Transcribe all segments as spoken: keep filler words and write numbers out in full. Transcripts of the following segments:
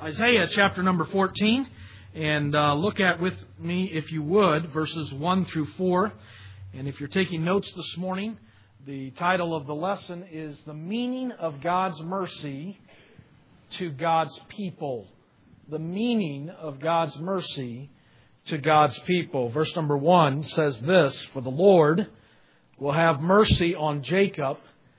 Isaiah chapter number fourteen, and uh, look at with me, if you would, verses one through four. And if you're taking notes this morning, the title of the lesson is The Meaning of God's Mercy to God's People. The meaning of God's mercy to God's people. Verse number one says this, For the Lord will have mercy on Jacob,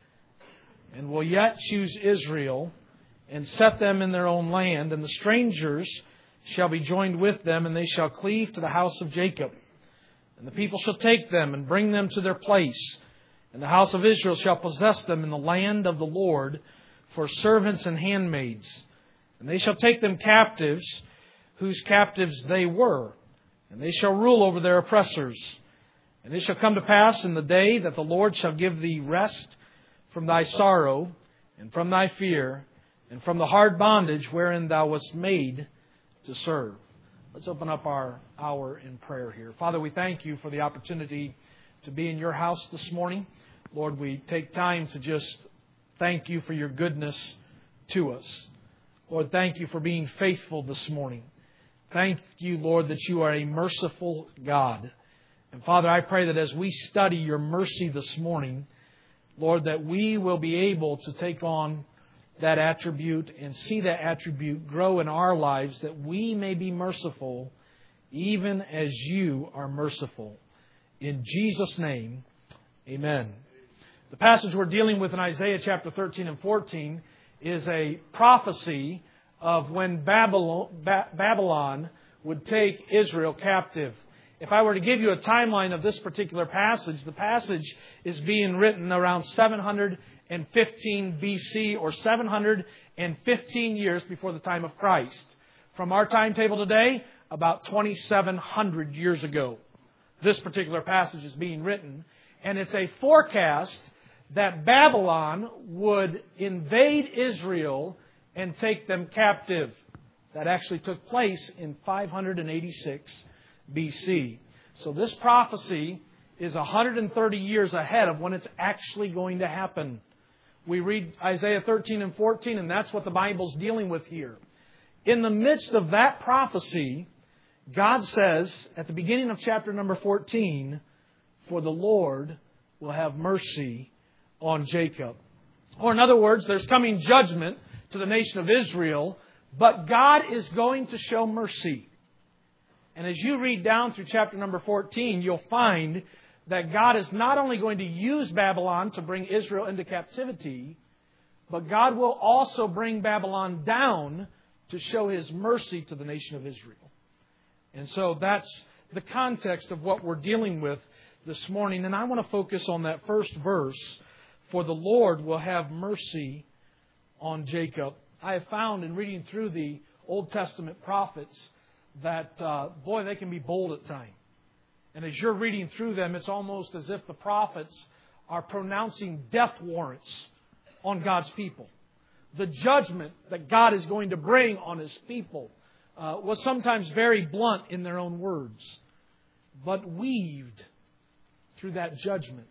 and will yet choose Israel, and set them in their own land, and the strangers shall be joined with them, and they shall cleave to the house of Jacob. And the people shall take them and bring them to their place, and the house of Israel shall possess them in the land of the Lord for servants and handmaids. And they shall take them captives, whose captives they were, and they shall rule over their oppressors. And it shall come to pass in the day that the Lord shall give thee rest from thy sorrow, and from thy fear, and from the hard bondage wherein thou wast made to serve. Let's open up our hour in prayer here. Father, we thank you for the opportunity to be in your house this morning. Lord, we take time to just thank you for your goodness to us. Lord, thank you for being faithful this morning. Thank you, Lord, that you are a merciful God. And Father, I pray that as we study your mercy this morning, Lord, that we will be able to take on that attribute and see that attribute grow in our lives, that we may be merciful even as you are merciful. In Jesus' name, amen. The passage we're dealing with in Isaiah chapter thirteen and fourteen is a prophecy of when Babylon, Babylon would take Israel captive. If I were to give you a timeline of this particular passage, the passage is being written around seven hundred fifteen B C or seven hundred fifteen years before the time of Christ. From our timetable today, about twenty-seven hundred years ago, this particular passage is being written. And it's a forecast that Babylon would invade Israel and take them captive. That actually took place in five hundred eighty-six B C. So this prophecy is one hundred thirty years ahead of when it's actually going to happen. We read Isaiah thirteen and fourteen, and that's what the Bible's dealing with here. In the midst of that prophecy, God says at the beginning of chapter number fourteen, For the Lord will have mercy on Jacob. Or in other words, there's coming judgment to the nation of Israel, but God is going to show mercy. And as you read down through chapter number fourteen, you'll find that God is not only going to use Babylon to bring Israel into captivity, but God will also bring Babylon down to show His mercy to the nation of Israel. And so that's the context of what we're dealing with this morning. And I want to focus on that first verse, For the Lord will have mercy on Jacob. I have found in reading through the Old Testament prophets that, uh, boy, they can be bold at times. And as you're reading through them, it's almost as if the prophets are pronouncing death warrants on God's people. The judgment that God is going to bring on His people uh, was sometimes very blunt in their own words. But weaved through that judgment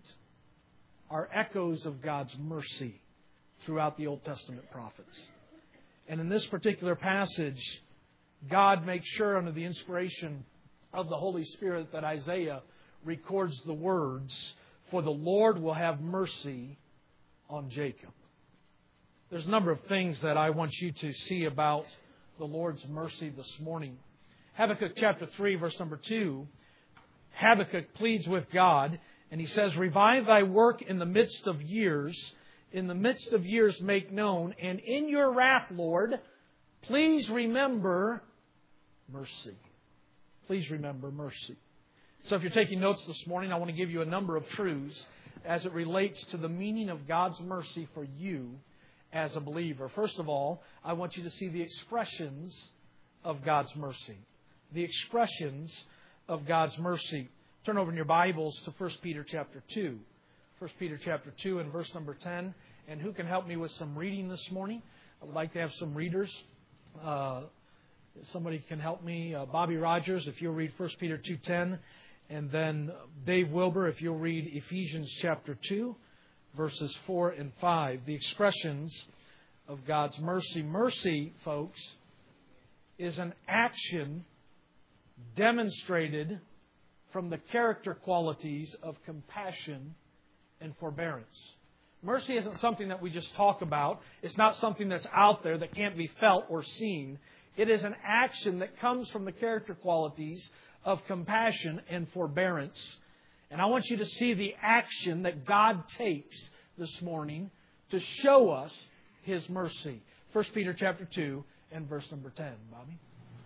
are echoes of God's mercy throughout the Old Testament prophets. And in this particular passage, God makes sure under the inspiration of the Holy Spirit that Isaiah records the words, For the Lord will have mercy on Jacob. There's a number of things that I want you to see about the Lord's mercy this morning. Habakkuk chapter three, verse number two, Habakkuk pleads with God, and he says, Revive thy work in the midst of years, in the midst of years make known, and in your wrath, Lord, please remember mercy. Please remember mercy. So if you're taking notes this morning, I want to give you a number of truths as it relates to the meaning of God's mercy for you as a believer. First of all, I want you to see the expressions of God's mercy. The expressions of God's mercy. Turn over in your Bibles to First Peter chapter two. First Peter chapter two and verse number ten. And who can help me with some reading this morning? I would like to have some readers. Uh, somebody can help me. Uh, Bobby Rogers, if you'll read First Peter two ten. And then Dave Wilbur, if you'll read Ephesians chapter two, verses four and five. The expressions of God's mercy. Mercy, folks, is an action demonstrated from the character qualities of compassion and forbearance. Mercy isn't something that we just talk about. It's not something that's out there that can't be felt or seen. It is an action that comes from the character qualities of compassion and forbearance. And I want you to see the action that God takes this morning to show us His mercy. First Peter chapter two and verse number ten. Bobby?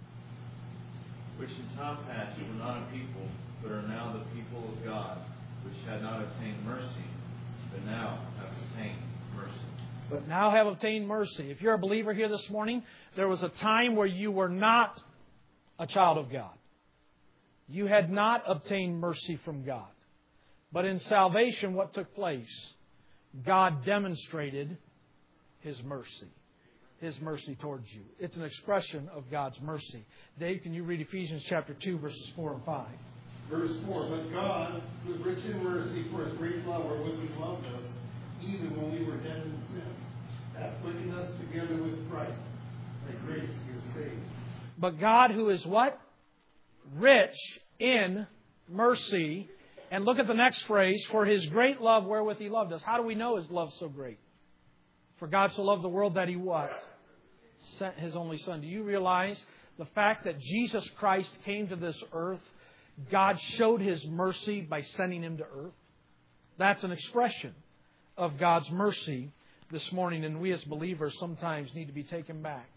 Which in time past were not a people, but are now the people of God, which had not obtained mercy, but now have obtained mercy. But now have obtained mercy. If you're a believer here this morning, there was a time where you were not a child of God. You had not obtained mercy from God. But in salvation, what took place? God demonstrated His mercy. His mercy towards you. It's an expression of God's mercy. Dave, can you read Ephesians chapter two, verses four and five? Verse four, but God, who is rich in mercy, for His great love wherewith He loved us, even when we were dead in sins, hath quickened us together with Christ. By grace you are saved. But God, who is what? Rich in mercy. And look at the next phrase, for His great love wherewith He loved us. How do we know His love so great? For God so loved the world that He what? Sent His only Son. Do you realize the fact that Jesus Christ came to this earth, God showed His mercy by sending Him to earth? That's an expression of God's mercy this morning. And we as believers sometimes need to be taken back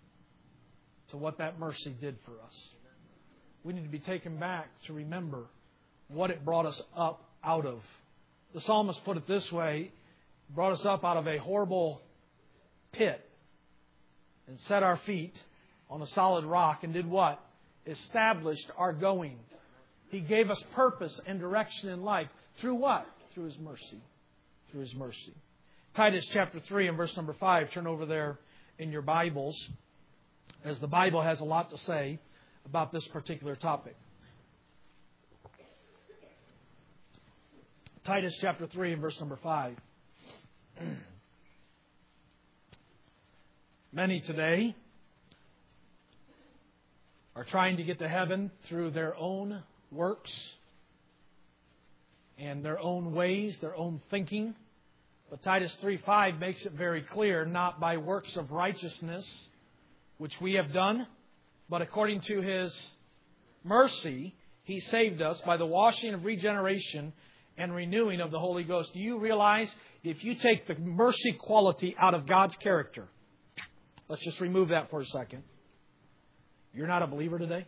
to what that mercy did for us. We need to be taken back to remember what it brought us up out of. The psalmist put it this way, brought us up out of a horrible pit and set our feet on a solid rock and did what? Established our going. He gave us purpose and direction in life. Through what? Through His mercy. Through His mercy. Titus chapter three and verse number five. Turn over there in your Bibles, as the Bible has a lot to say about this particular topic. Titus chapter three and verse number five. Many today are trying to get to heaven through their own works and their own ways, their own thinking. But Titus three five makes it very clear, not by works of righteousness, which we have done, but according to His mercy, He saved us by the washing of regeneration and renewing of the Holy Ghost. Do you realize if you take the mercy quality out of God's character, let's just remove that for a second, you're not a believer today?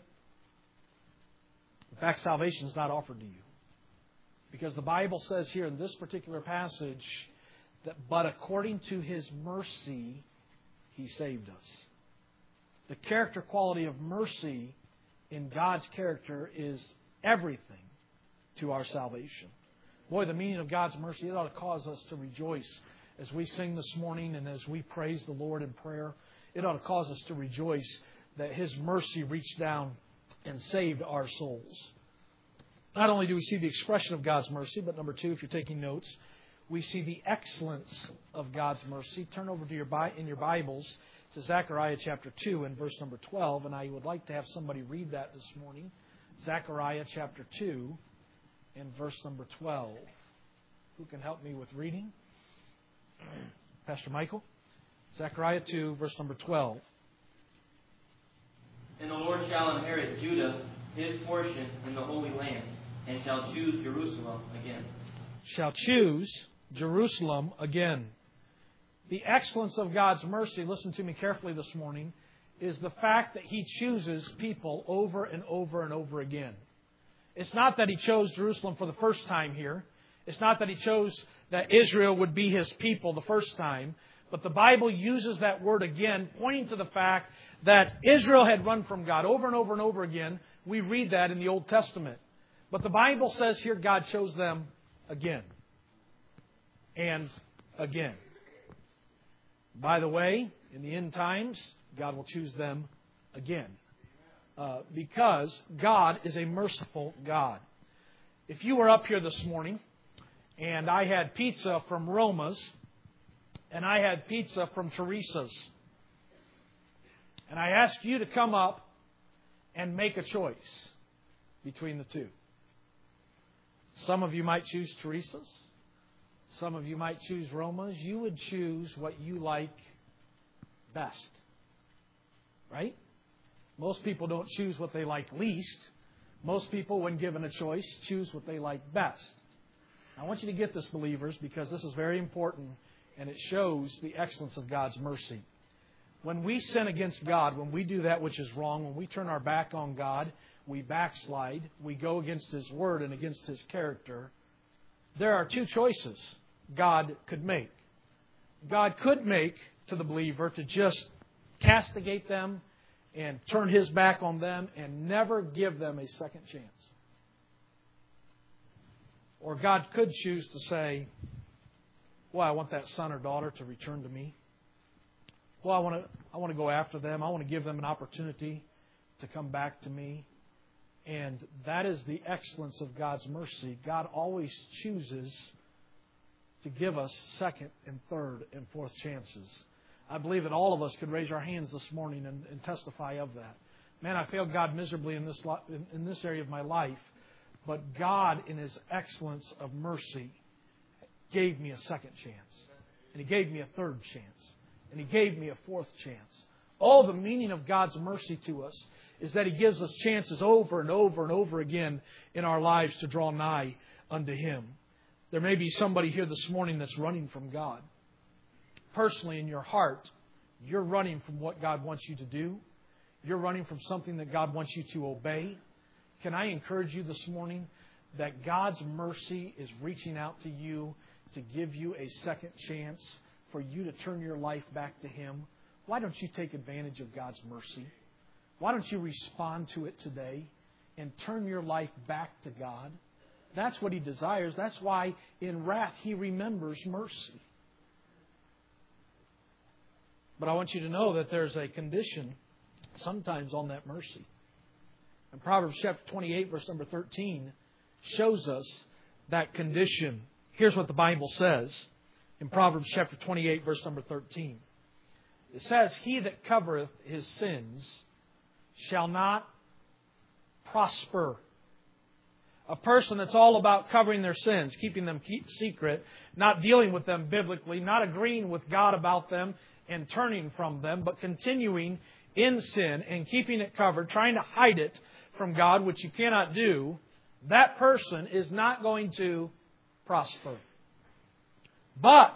In fact, salvation is not offered to you. Because the Bible says here in this particular passage that, but according to His mercy, He saved us. The character quality of mercy in God's character is everything to our salvation. Boy, the meaning of God's mercy, it ought to cause us to rejoice as we sing this morning and as we praise the Lord in prayer. It ought to cause us to rejoice that His mercy reached down and saved our souls. Not only do we see the expression of God's mercy, but number two, if you're taking notes, we see the excellence of God's mercy. Turn over to your in your Bibles to Zechariah chapter two and verse number twelve, and I would like to have somebody read that this morning. Zechariah chapter two and verse number twelve. Who can help me with reading? Pastor Michael. Zechariah two, verse number twelve. And the Lord shall inherit Judah, His portion in the Holy Land, and shall choose Jerusalem again. Shall choose Jerusalem again. The excellence of God's mercy, listen to me carefully this morning, is the fact that He chooses people over and over and over again. It's not that He chose Jerusalem for the first time here. It's not that He chose that Israel would be His people the first time. But the Bible uses that word again, pointing to the fact that Israel had run from God over and over and over again. We read that in the Old Testament. But the Bible says here God chose them again and again. By the way, in the end times, God will choose them again. Uh, because God is a merciful God. If you were up here this morning and I had pizza from Roma's and I had pizza from Teresa's, And I ask you to come up and make a choice between the two. Some of you might choose Teresa's. Some of you might choose Roma's. You would choose what you like best. Right? Most people don't choose what they like least. Most people, when given a choice, choose what they like best. I want you to get this, believers, because this is very important and it shows the excellence of God's mercy. When we sin against God, when we do that which is wrong, when we turn our back on God, we backslide, we go against His Word and against His character, there are two choices God could make. God could make to the believer to just castigate them and turn His back on them and never give them a second chance. Or God could choose to say, well, I want that son or daughter to return to me. Well, I want to I want to go after them. I want to give them an opportunity to come back to me. And that is the excellence of God's mercy. God always chooses to give us second and third and fourth chances. I believe that all of us could raise our hands this morning and, and testify of that. Man, I failed God miserably in this in, in this area of my life. But God, in His excellence of mercy, gave me a second chance. And He gave me a third chance. And He gave me a fourth chance. All the meaning of God's mercy to us is that He gives us chances over and over and over again in our lives to draw nigh unto Him. There may be somebody here this morning that's running from God. Personally, in your heart, you're running from what God wants you to do. You're running from something that God wants you to obey. Can I encourage you this morning that God's mercy is reaching out to you to give you a second chance for you to turn your life back to Him? Why don't you take advantage of God's mercy? Why don't you respond to it today and turn your life back to God? That's what He desires. That's why in wrath He remembers mercy. But I want you to know that there's a condition sometimes on that mercy. And Proverbs chapter twenty-eight, verse number thirteen, shows us that condition. Here's what the Bible says in Proverbs chapter twenty-eight, verse number thirteen. It says, "He that covereth his sins shall not prosper." A person that's all about covering their sins, keeping them secret, not dealing with them biblically, not agreeing with God about them and turning from them, but continuing in sin and keeping it covered, trying to hide it from God, which you cannot do, that person is not going to prosper. But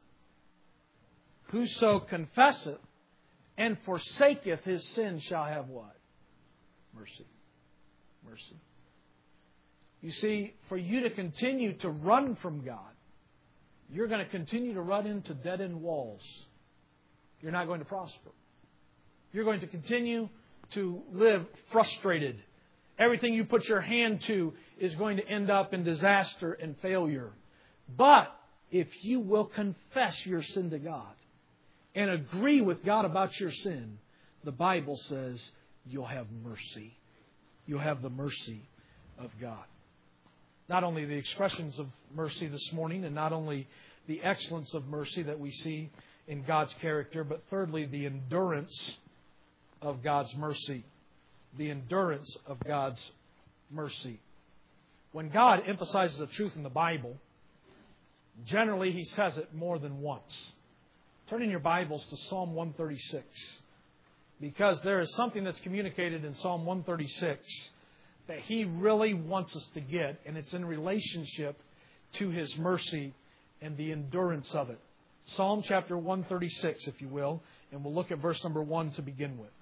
whoso confesseth and forsaketh his sin shall have what? Mercy. Mercy. You see, for you to continue to run from God, you're going to continue to run into dead-end walls. You're not going to prosper. You're going to continue to live frustrated. Everything you put your hand to is going to end up in disaster and failure. But if you will confess your sin to God and agree with God about your sin, the Bible says you'll have mercy. You'll have the mercy of God. Not only the expressions of mercy this morning, and not only the excellence of mercy that we see in God's character, but thirdly, the endurance of God's mercy. The endurance of God's mercy. When God emphasizes a truth in the Bible, generally He says it more than once. Turn in your Bibles to Psalm one thirty-six. Because there is something that's communicated in Psalm one thirty-six that He really wants us to get, and it's in relationship to His mercy and the endurance of it. Psalm chapter one thirty-six, if you will, and we'll look at verse number one to begin with.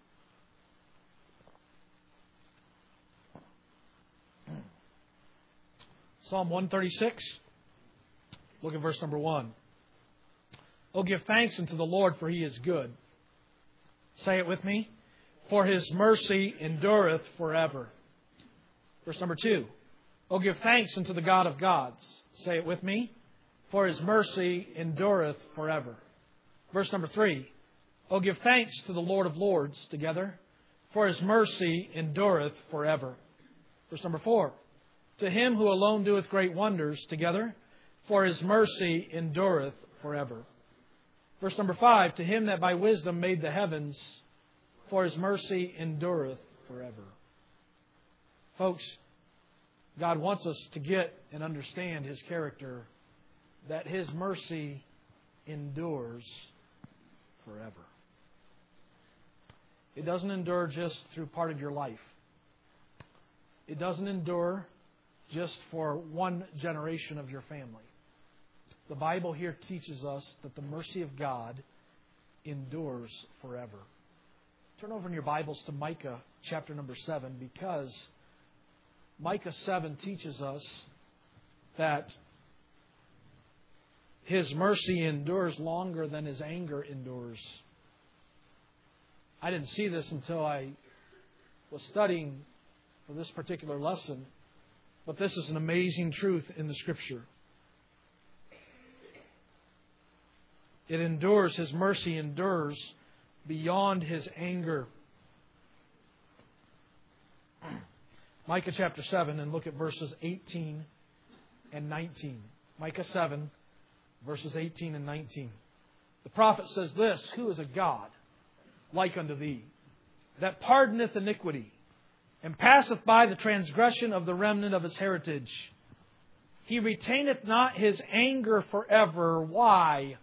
Psalm one thirty-six, look at verse number one. "Oh, give thanks unto the Lord, for He is good." Say it with me. "For His mercy endureth forever." Verse number two. "Oh, give thanks unto the God of gods." Say it with me. "For His mercy endureth forever." Verse number three. "Oh, give thanks to the Lord of lords," together, "for His mercy endureth forever." Verse number four. "To Him who alone doeth great wonders," together, "for His mercy endureth forever." Verse number five. "To Him that by wisdom made the heavens," for His mercy endureth forever. Folks, God wants us to get and understand His character, that His mercy endures forever. It doesn't endure just through part of your life. It doesn't endure just for one generation of your family. The Bible here teaches us that the mercy of God endures forever. Turn over in your Bibles to Micah chapter number seven, because Micah seven teaches us that His mercy endures longer than His anger endures. I didn't see this until I was studying for this particular lesson, but this is an amazing truth in the Scripture. It endures, His mercy endures beyond His anger. Micah chapter seven, and look at verses eighteen and nineteen. Micah seven, verses eighteen and nineteen. The prophet says this, "Who is a God like unto Thee, that pardoneth iniquity, and passeth by the transgression of the remnant of His heritage? He retaineth not His anger forever." Why?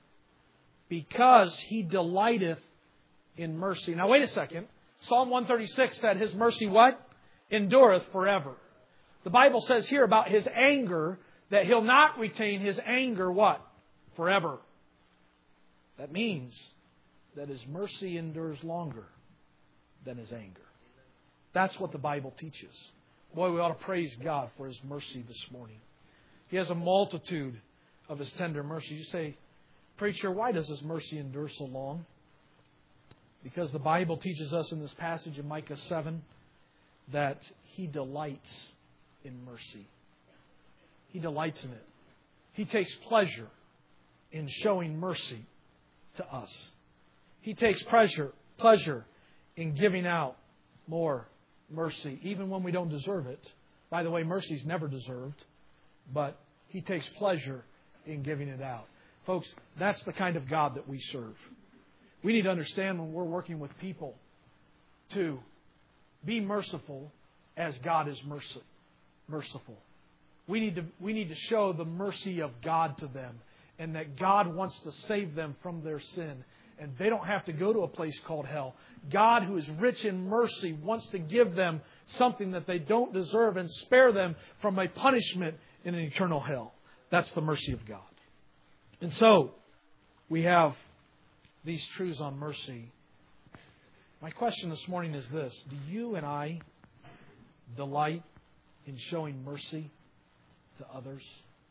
Because He delighteth in mercy. Now wait a second. Psalm one thirty-six said His mercy what? Endureth forever. The Bible says here about His anger that He'll not retain His anger what? Forever. That means that His mercy endures longer than His anger. That's what the Bible teaches. Boy, we ought to praise God for His mercy this morning. He has a multitude of His tender mercy. You say, "Preacher, why does His mercy endure so long?" Because the Bible teaches us in this passage in Micah seven that He delights in mercy. He delights in it. He takes pleasure in showing mercy to us. He takes pleasure, pleasure in giving out more mercy, even when we don't deserve it. By the way, mercy is never deserved, but He takes pleasure in giving it out. Folks, that's the kind of God that we serve. We need to understand when we're working with people to be merciful as God is mercy, merciful. We need to, we need to show the mercy of God to them, and that God wants to save them from their sin. And they don't have to go to a place called hell. God, who is rich in mercy, wants to give them something that they don't deserve and spare them from a punishment in an eternal hell. That's the mercy of God. And so, we have these truths on mercy. My question this morning is this: do you and I delight in showing mercy to others?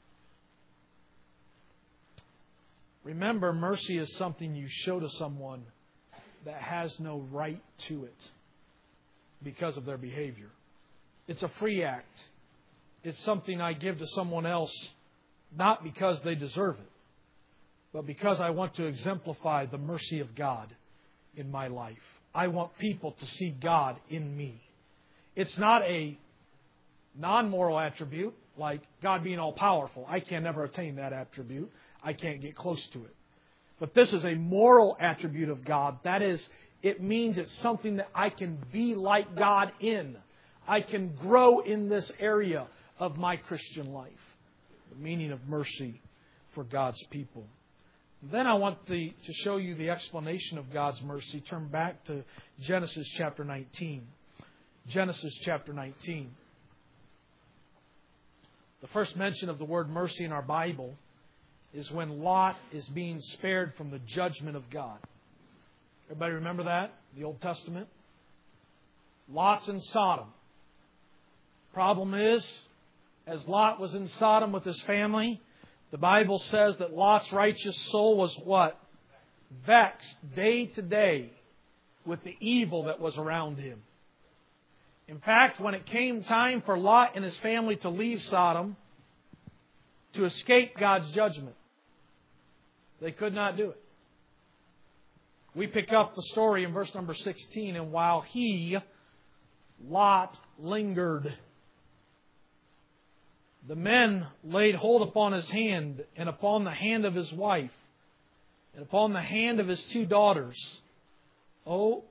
Remember, mercy is something you show to someone that has no right to it because of their behavior. It's a free act. It's something I give to someone else not because they deserve it, but because I want to exemplify the mercy of God in my life. I want people to see God in me. It's not a non-moral attribute like God being all-powerful. I can never attain that attribute. I can't get close to it. But this is a moral attribute of God. That is, it means it's something that I can be like God in. I can grow in this area of my Christian life. The meaning of mercy for God's people. Then I want the, to show you the explanation of God's mercy. Turn back to Genesis chapter nineteen. Genesis chapter nineteen. The first mention of the word mercy in our Bible is when Lot is being spared from the judgment of God. Everybody remember that? The Old Testament? Lot's in Sodom. Problem is, as Lot was in Sodom with his family, the Bible says that Lot's righteous soul was what? Vexed day to day with the evil that was around him. In fact, when it came time for Lot and his family to leave Sodom, to escape God's judgment, they could not do it. We pick up the story in verse number sixteen. And while he, Lot, lingered, the men laid hold upon his hand and upon the hand of his wife and upon the hand of his two daughters. Oh,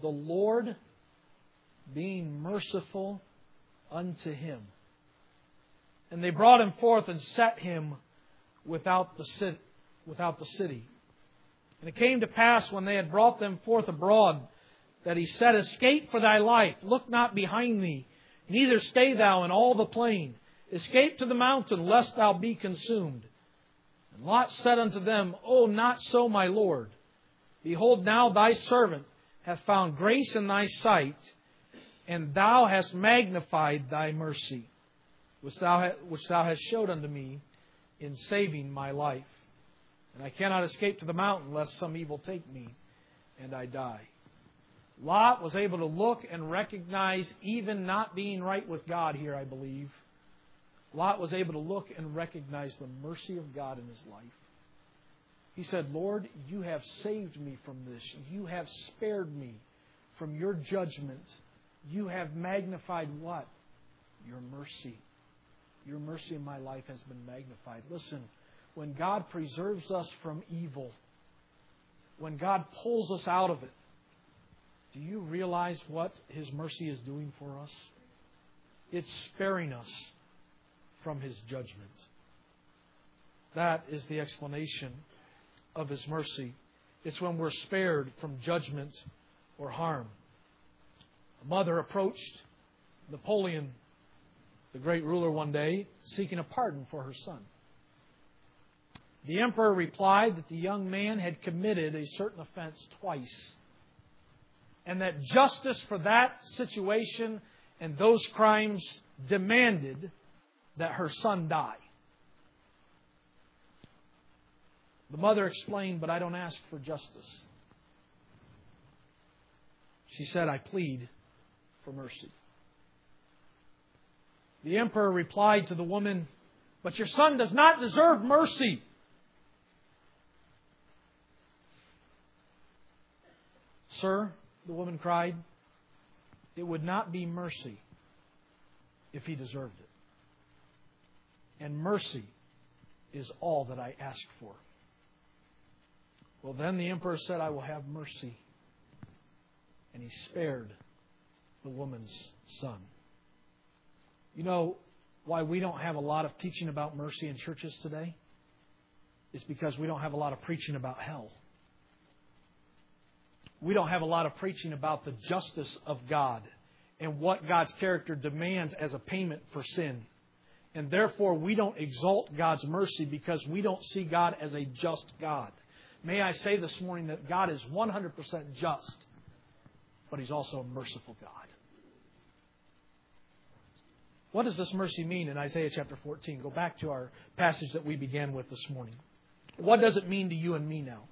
the Lord being merciful unto him. And they brought him forth and set him without the city, without the city. And it came to pass, when they had brought them forth abroad, that he said, Escape for thy life, look not behind thee, neither stay thou in all the plain. Escape to the mountain, lest thou be consumed. And Lot said unto them, O, not so, my Lord. Behold, now thy servant hath found grace in thy sight, and thou hast magnified thy mercy, which thou, ha- which thou hast showed unto me in saving my life. And I cannot escape to the mountain, lest some evil take me, and I die. Lot was able to look and recognize, even not being right with God here, I believe, Lot was able to look and recognize the mercy of God in his life. He said, Lord, you have saved me from this. You have spared me from your judgment. You have magnified what? Your mercy. Your mercy in my life has been magnified. Listen, when God preserves us from evil, when God pulls us out of it, do you realize what His mercy is doing for us? It's sparing us from His judgment. That is the explanation of His mercy. It's when we're spared from judgment or harm. A mother approached Napoleon, the great ruler, one day, seeking a pardon for her son. The emperor replied that the young man had committed a certain offense twice, and that justice for that situation and those crimes demanded that her son die. The mother explained, but I don't ask for justice. She said, I plead for mercy. The emperor replied to the woman, but your son does not deserve mercy. Sir, the woman cried, it would not be mercy if he deserved it. And mercy is all that I ask for. Well, then the emperor said, I will have mercy. And he spared the woman's son. You know why we don't have a lot of teaching about mercy in churches today? It's because we don't have a lot of preaching about hell. We don't have a lot of preaching about the justice of God and what God's character demands as a payment for sin. And therefore, we don't exalt God's mercy because we don't see God as a just God. May I say this morning that God is one hundred percent just, but He's also a merciful God. What does this mercy mean in Isaiah chapter fourteen? Go back to our passage that we began with this morning. What does it mean to you and me now?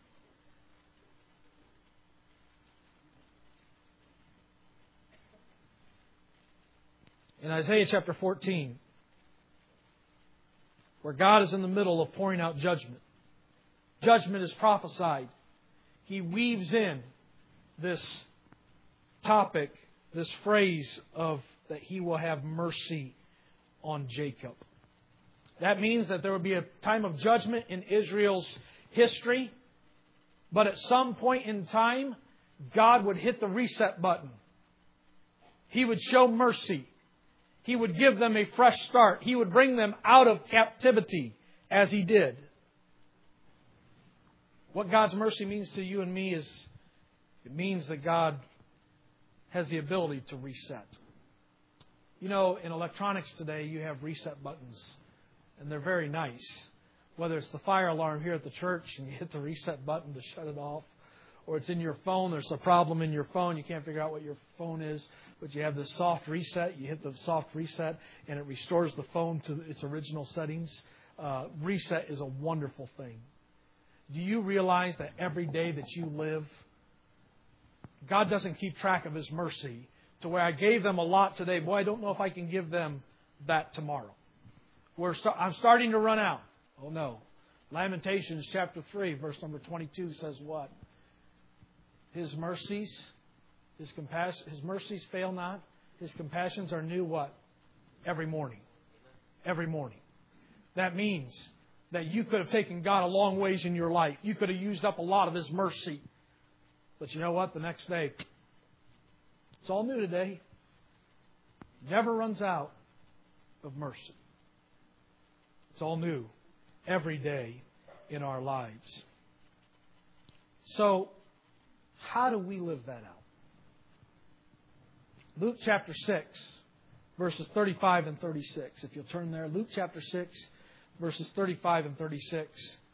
In Isaiah chapter fourteen, where God is in the middle of pouring out judgment. Judgment is prophesied. He weaves in this topic, this phrase of that He will have mercy on Jacob. That means that there will be a time of judgment in Israel's history, but at some point in time, God would hit the reset button. He would show mercy. He would give them a fresh start. He would bring them out of captivity as He did. What God's mercy means to you and me is it means that God has the ability to reset. You know, in electronics today, you have reset buttons, and they're very nice. Whether it's the fire alarm here at the church and you hit the reset button to shut it off, or it's in your phone, there's a problem in your phone, you can't figure out what your phone is, but you have this soft reset, you hit the soft reset, and it restores the phone to its original settings. Uh, reset is a wonderful thing. Do you realize that every day that you live, God doesn't keep track of His mercy to where I gave them a lot today. Boy, I don't know if I can give them that tomorrow. We're st- I'm starting to run out. Oh no. Lamentations chapter three, verse number twenty-two says what? His mercies, His compassion, His mercies fail not. His compassions are new what? Every morning. Every morning. That means that you could have taken God a long ways in your life. You could have used up a lot of His mercy. But you know what? The next day, It's all new today. Never runs out of mercy. It's all new every day in our lives. So, how do we live that out? Luke chapter six, verses thirty-five and thirty-six. If you'll turn there, Luke chapter six, verses thirty-five and thirty-six.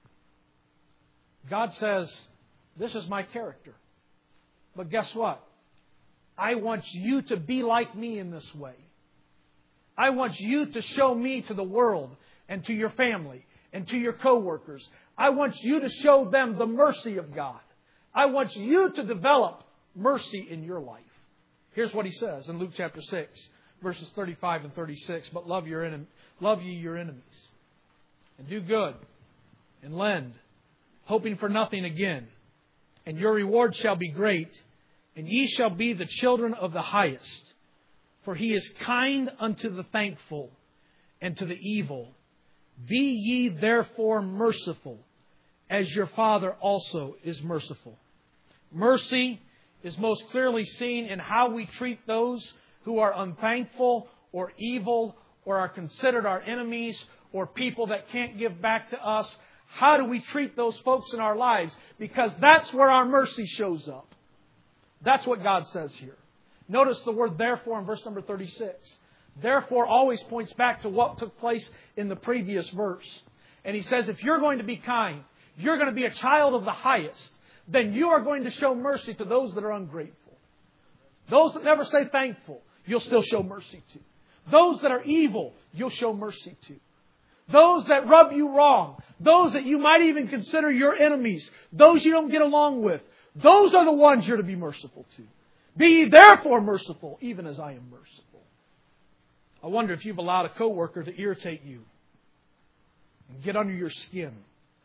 God says, this is my character. But guess what? I want you to be like me in this way. I want you to show me to the world and to your family and to your coworkers. I want you to show them the mercy of God. I want you to develop mercy in your life. Here's what He says in Luke chapter six, verses thirty-five and thirty-six. But love your enemy, love ye your enemies, and do good, and lend, hoping for nothing again. And your reward shall be great, and ye shall be the children of the highest. For He is kind unto the thankful and to the evil. Be ye therefore merciful, as your Father also is merciful. Mercy is most clearly seen in how we treat those who are unthankful or evil or are considered our enemies or people that can't give back to us. How do we treat those folks in our lives? Because that's where our mercy shows up. That's what God says here. Notice the word therefore in verse number thirty-six. Therefore always points back to what took place in the previous verse. And He says, if you're going to be kind, you're going to be a child of the highest, then you are going to show mercy to those that are ungrateful. Those that never say thankful, you'll still show mercy to. Those that are evil, you'll show mercy to. Those that rub you wrong, those that you might even consider your enemies, those you don't get along with, those are the ones you're to be merciful to. Be ye therefore merciful, even as I am merciful. I wonder if you've allowed a coworker to irritate you and get under your skin.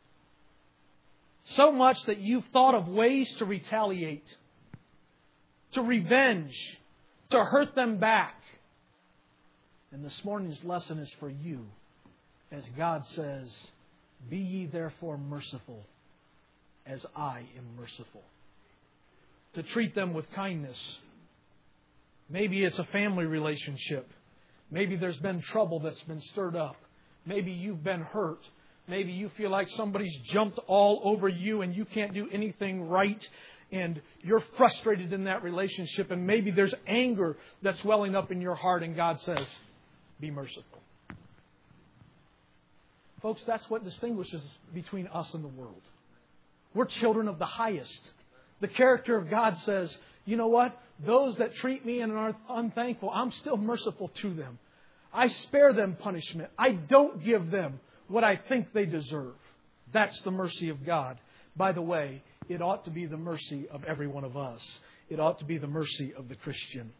So much that you've thought of ways to retaliate, to revenge, to hurt them back. And this morning's lesson is for you. As God says, be ye therefore merciful, as I am merciful. To treat them with kindness. Maybe it's a family relationship. Maybe there's been trouble that's been stirred up. Maybe you've been hurt. Maybe you feel like somebody's jumped all over you and you can't do anything right. And you're frustrated in that relationship. And maybe there's anger that's welling up in your heart. And God says, be merciful. Folks, that's what distinguishes between us and the world. We're children of the highest. The character of God says, you know what? Those that treat me and are unthankful, I'm still merciful to them. I spare them punishment. I don't give them what I think they deserve. That's the mercy of God. By the way, it ought to be the mercy of every one of us. It ought to be the mercy of the Christian.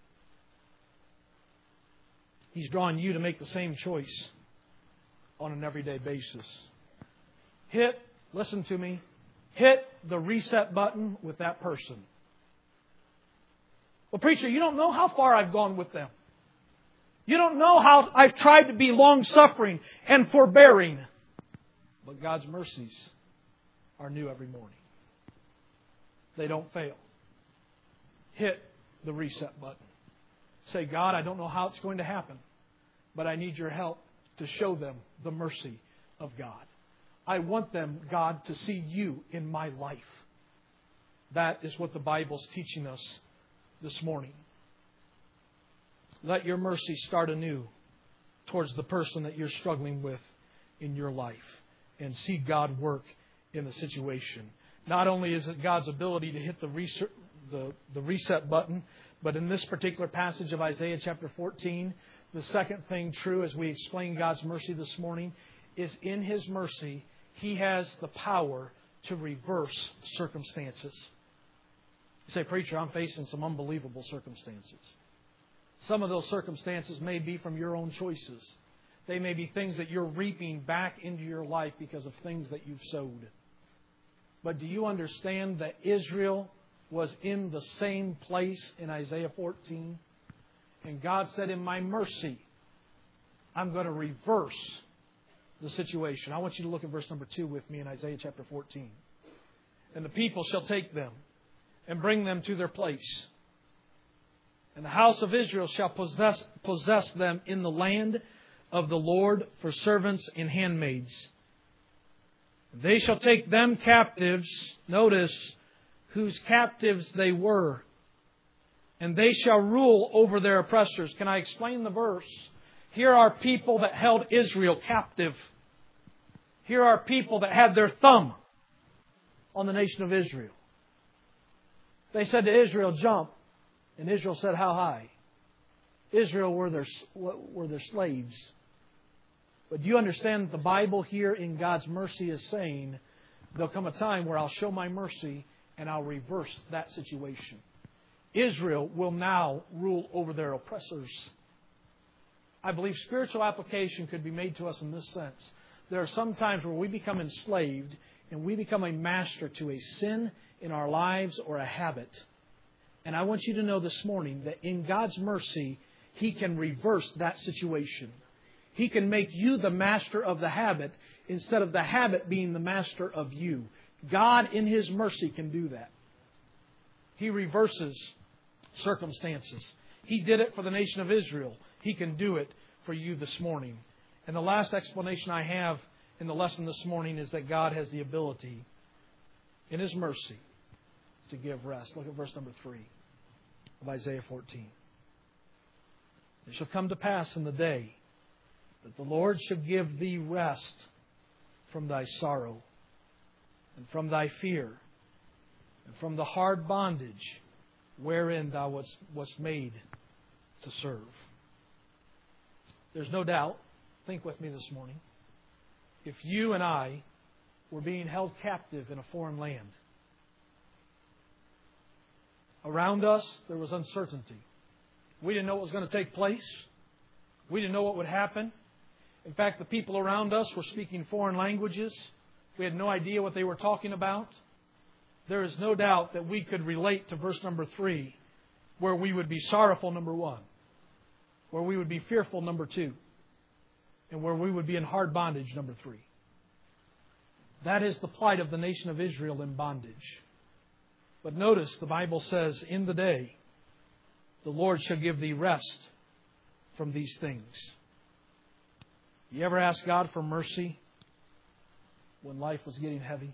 He's drawing you to make the same choice on an everyday basis. Hit, listen to me, hit the reset button with that person. Well, preacher, you don't know how far I've gone with them. You don't know how I've tried to be long-suffering and forbearing. But God's mercies are new every morning. They don't fail. Hit the reset button. Say, God, I don't know how it's going to happen, but I need your help to show them the mercy of God. I want them, God, to see you in my life. That is what the Bible's teaching us this morning. Let your mercy start anew towards the person that you're struggling with in your life and see God work in the situation. Not only is it God's ability to hit the reset, the, the reset button, but in this particular passage of Isaiah chapter fourteen, the second thing true as we explain God's mercy this morning is in His mercy, He has the power to reverse circumstances. You say, preacher, I'm facing some unbelievable circumstances. Some of those circumstances may be from your own choices. They may be things that you're reaping back into your life because of things that you've sowed. But do you understand that Israel was in the same place in Isaiah fourteen? And God said, in my mercy, I'm going to reverse the situation. I want you to look at verse number two with me in Isaiah chapter fourteen. And the people shall take them and bring them to their place. And the house of Israel shall possess, possess them in the land of the Lord for servants and handmaids. They shall take them captives, notice, whose captives they were, and they shall rule over their oppressors. Can I explain the verse? Here are people that held Israel captive. Here are people that had their thumb on the nation of Israel. They said to Israel, jump. And Israel said, how high? Israel were their, were their slaves. But do you understand that the Bible here in God's mercy is saying, there'll come a time where I'll show my mercy and I'll reverse that situation. Israel will now rule over their oppressors. I believe spiritual application could be made to us in this sense. There are some times where we become enslaved and we become a master to a sin in our lives or a habit. And I want you to know this morning that in God's mercy, He can reverse that situation. He can make you the master of the habit instead of the habit being the master of you. God in His mercy can do that. He reverses circumstances. He did it for the nation of Israel. He can do it for you this morning. And the last explanation I have in the lesson this morning is that God has the ability in His mercy to give rest. Look at verse number three of Isaiah fourteen. It shall come to pass in the day that the Lord shall give thee rest from thy sorrow and from thy fear and from the hard bondage wherein thou wast, wast made to serve. There's no doubt, think with me this morning, if you and I were being held captive in a foreign land, around us there was uncertainty. We didn't know what was going to take place. We didn't know what would happen. In fact, the people around us were speaking foreign languages. We had no idea what they were talking about. There is no doubt that we could relate to verse number three, where we would be sorrowful, number one, where we would be fearful, number two, and where we would be in hard bondage, number three. That is the plight of the nation of Israel in bondage. But notice the Bible says, in the day, the Lord shall give thee rest from these things. You ever ask God for mercy when life was getting heavy?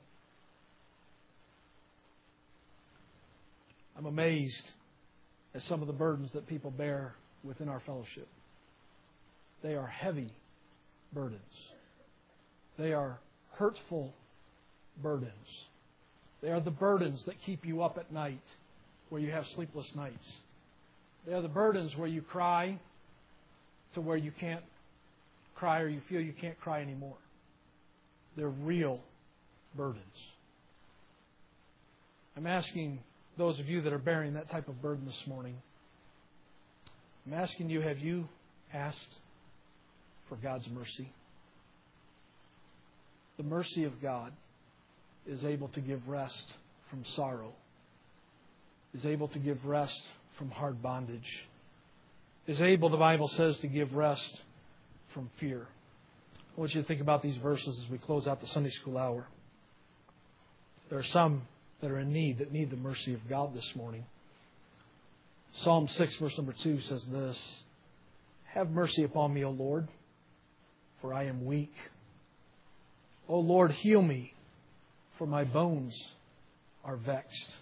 I'm amazed at some of the burdens that people bear within our fellowship. They are heavy burdens. They are hurtful burdens. They are the burdens that keep you up at night, where you have sleepless nights. They are the burdens where you cry to where you can't cry or you feel you can't cry anymore. They're real burdens. I'm asking those of you that are bearing that type of burden this morning, I'm asking you, have you asked for God's mercy? The mercy of God is able to give rest from sorrow, is able to give rest from hard bondage, is able, the Bible says, to give rest from fear. I want you to think about these verses as we close out the Sunday school hour. There are some that are in need, that need the mercy of God this morning. Psalm six, verse number two says this: have mercy upon me, O Lord, for I am weak. O Lord, heal me, for my bones are vexed.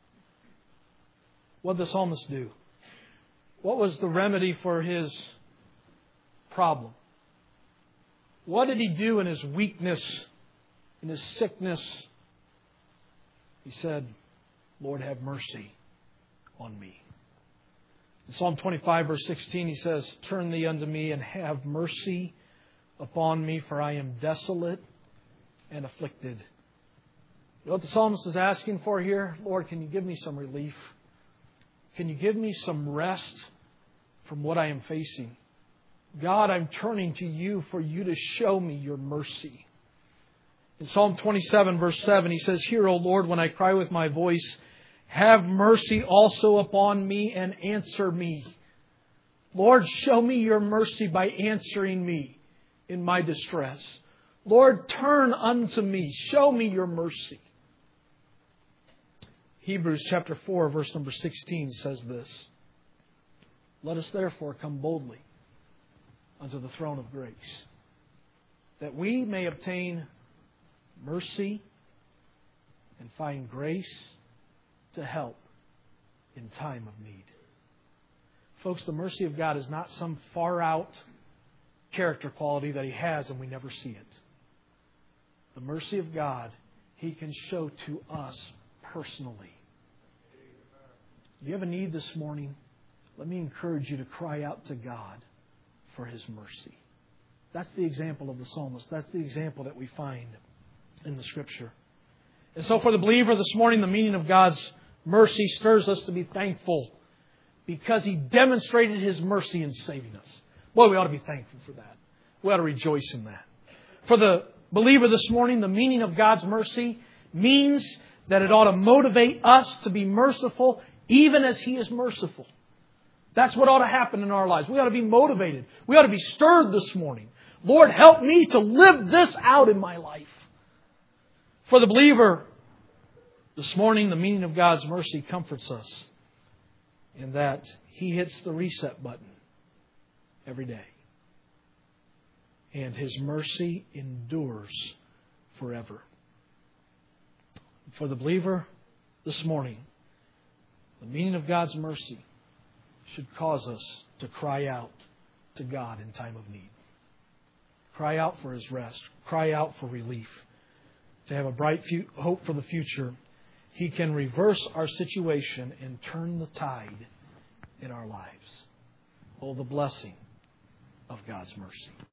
What did the psalmist do? What was the remedy for his problem? What did he do in his weakness, in his sickness? He said, Lord, have mercy on me. In Psalm twenty-five, verse sixteen, he says, turn thee unto me and have mercy upon me, for I am desolate and afflicted. You know what the psalmist is asking for here? Lord, can you give me some relief? Can you give me some rest from what I am facing? God, I'm turning to you for you to show me your mercy. In Psalm twenty-seven, verse seven, he says, hear, O Lord, when I cry with my voice, have mercy also upon me and answer me. Lord, show me your mercy by answering me in my distress. Lord, turn unto me. Show me your mercy. Hebrews chapter four, verse number sixteen says this: Let us therefore come boldly unto the throne of grace, that we may obtain mercy and find grace to help in time of need. Folks, the mercy of God is not some far out character quality that He has and we never see it. The mercy of God He can show to us personally. Do you have a need this morning? Let me encourage you to cry out to God for His mercy. That's the example of the psalmist. That's the example that we find in the Scripture. And so for the believer this morning, the meaning of God's mercy stirs us to be thankful because He demonstrated His mercy in saving us. Boy, we ought to be thankful for that. We ought to rejoice in that. For the believer this morning, the meaning of God's mercy means that it ought to motivate us to be merciful even as He is merciful. That's what ought to happen in our lives. We ought to be motivated. We ought to be stirred this morning. Lord, help me to live this out in my life. For the believer, this morning, the meaning of God's mercy comforts us in that He hits the reset button every day. And His mercy endures forever. For the believer this morning, the meaning of God's mercy should cause us to cry out to God in time of need. Cry out for His rest. Cry out for relief. To have a bright fu- hope for the future. He can reverse our situation and turn the tide in our lives. Oh, the blessing of God's mercy.